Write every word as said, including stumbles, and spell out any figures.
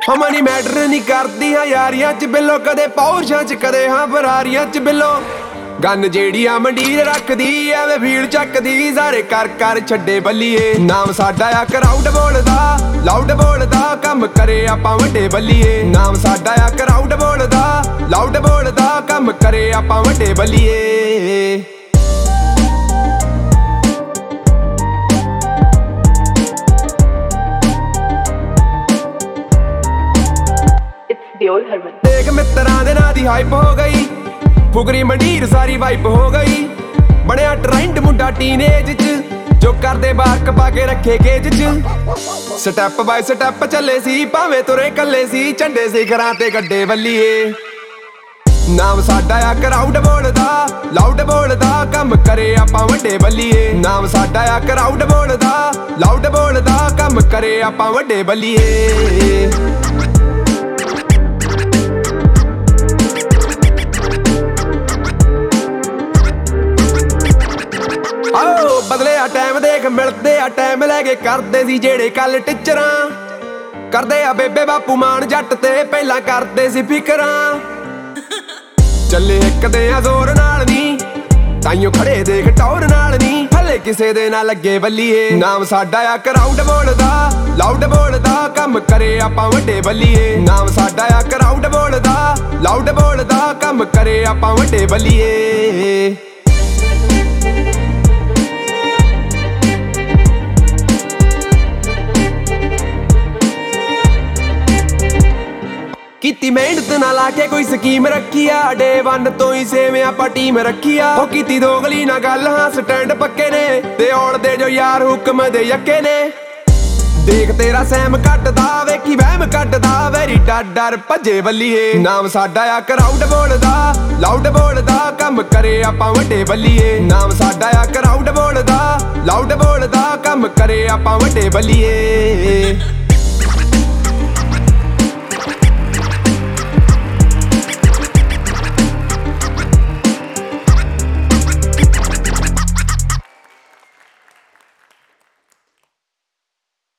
Money matter ਨਹੀਂ ਕਰਦੀ ਹਾਂ ਯਾਰੀਆਂ ਚ ਬਿੱਲੋ, ਕਦੇ ਪੌਰਸ਼ਾਂ ਚ ਕਦੇ ਹਾਂ ਫਰਾਰੀਆਂ ਚ ਬਿੱਲੋ। ਗੰਨ ਜਿਹੜੀ ਆ ਮੰਡੀਰ ਰੱਖਦੀ ਐਵੇਂ ਭੀੜ ਚੱਕਦੀ, ਸਾਰੇ ਕਰ ਕਰ ਛੱਡੇ ਬੱਲੀਏ। ਨਾਮ ਸਾਡਾ ਆ ਕਰਾਊਡ ਬੋਲਦਾ, ਲਾਊਡ ਬੋਲਦਾ, ਕੰਮ ਕਰੇ ਆਪਾਂ ਵੱਡੇ ਬੱਲੀਏ। ਨਾਮ ਸਾਡਾ ਆ ਕਰਾਊਡ ਬੋਲਦਾ, ਲਾਊਡ ਬੋਲਦਾ, ਕੰਮ ਕਰੇ ਆਪਾਂ ਵੱਡੇ ਬੱਲੀਏ। ਦੇਖ ਮਿੱਤਰਾਂ ਦੇ ਨਾਂ ਦੀ ਹਾਈਪ ਹੋ ਗਈ, ਫੁਕਰੀ ਮੰਡੀਰ ਸਾਰੀ ਵਾਈਪ ਹੋ ਗਈ। ਬਣਿਆ ਟ੍ਰੈਂਡ ਮੁੰਡਾ ਟੀਨੇਜ ਚ, ਜੋ ਕਰਦੇ ਬਾਰਕ ਪਾ ਕੇ ਰੱਖੇ ਕੇਜ ਚ। ਸਟੈਪ ਬਾਈ ਸਟੈਪ ਚੱਲੇ ਸੀ, ਭਾਵੇਂ ਤੁਰੇ ਕੱਲੇ ਸੀ, ਝੰਡੇ ਸਿਖਰਾਂ ਤੇ ਗੱਡੇ ਬੱਲੀਏ। ਨਾਮ ਸਾਡਾ ਆ ਕਰਾਊਡ ਬੋਲਦਾ, ਲਾਊਡ ਬੋਲਦਾ, ਕੰਮ ਕਰੇ ਆਪਾਂ ਵੱਡੇ ਬੱਲੀਏ। ਨਾਮ ਸਾਡਾ ਆ ਕਰਾਊਡ ਬੋਲਦਾ, ਲਾਊਡ ਬੋਲਦਾ, ਕੰਮ ਕਰੇ ਆਪਾਂ ਵੱਡੇ ਬੱਲੀਏ। ਆਓ ਬਦਲੇ ਆ ਟਾਈਮ ਦੇਖ, ਮਿਲਦੇ ਆ ਟਾਈਮ ਲੈ ਕੇ, ਕਰਦੇ ਸੀ ਜਿਹੜੇ ਕੱਲ ਟੀਚਰਾਂ, ਕਰਦੇ ਆ ਬੇਬੇ ਬਾਪੂ ਮਾਨ ਜੱਟ ਤੇ, ਪਹਿਲਾਂ ਕਰਦੇ ਸੀ ਫਿਕਰਾਂ। ਚੱਲੇ ਇੱਕ ਦੇ ਆ ਜ਼ੋਰ ਨਾਲ ਨੀ, ਤਾਈਓ ਖੜੇ ਦੇਖ ਟੌਰ ਨਾਲ ਨੀ, ਹਲੇ ਕਿਸੇ ਦੇ ਨਾ ਲੱਗੇ ਬੱਲੀਏ। ਨਾਮ ਸਾਡਾ ਆ ਕਰਾਊਡ ਬੋਲਦਾ, ਲਾਊਡ ਬੋਲਦਾ, ਕੰਮ ਕਰੇ ਆਪਾਂ ਵੱਡੇ ਬੱਲੀਏ। ਨਾਮ ਸਾਡਾ ਆ ਕਰਾਊਡ ਬੋਲਦਾ, ਲਾਊਡ ਬੋਲਦਾ, ਕੰਮ ਕਰੇ ਆਪਾਂ ਵੱਡੇ ਬੱਲੀਏ। ਕੀਤੀ ਮਿਹਨਤ ਨਾ ਲਾ ਕੇ ਕੋਈ ਸਕੀਮ ਰੱਖੀ ਆ, ਡੇ ਵਨ ਤੋਂ ਹੀ ਸੇਵੇਂ ਆਪਾਂ ਟੀਮ ਰੱਖੀ ਆ। ਉਹ ਕੀਤੀ ਦੋਗਲੀ ਨਾ ਗੱਲ, ਹਾਂ ਸਟੈਂਡ ਪੱਕੇ ਨੇ, ਤੇ ਔਲਦੇ ਜੋ ਯਾਰ ਹੁਕਮ ਦੇ ਯੱਕੇ ਨੇ। ਦੇਖ ਤੇਰਾ ਸੈਮ ਕੱਟਦਾ, ਵੇਖੀ ਵਹਿਮ ਕੱਟਦਾ, ਵੈਰੀ ਡਰ ਡਰ ਭੱਜੇ ਬੱਲੀਏ। ਨਾਮ ਸਾਡਾ ਆ ਕਰਾਊਡ ਬੋਲਦਾ, ਲਾਊਡ ਬੋਲਦਾ, ਕੰਮ ਕਰੇ ਆਪਾਂ ਵੱਡੇ ਬੱਲੀਏ। ਨਾਮ ਸਾਡਾ ਆ ਕਰਾਊਡ ਬੋਲਦਾ, ਲਾਊਡ ਬੋਲਦਾ, ਕੰਮ ਕਰੇ ਆਪਾਂ ਵੱਡੇ ਬੱਲੀਏ।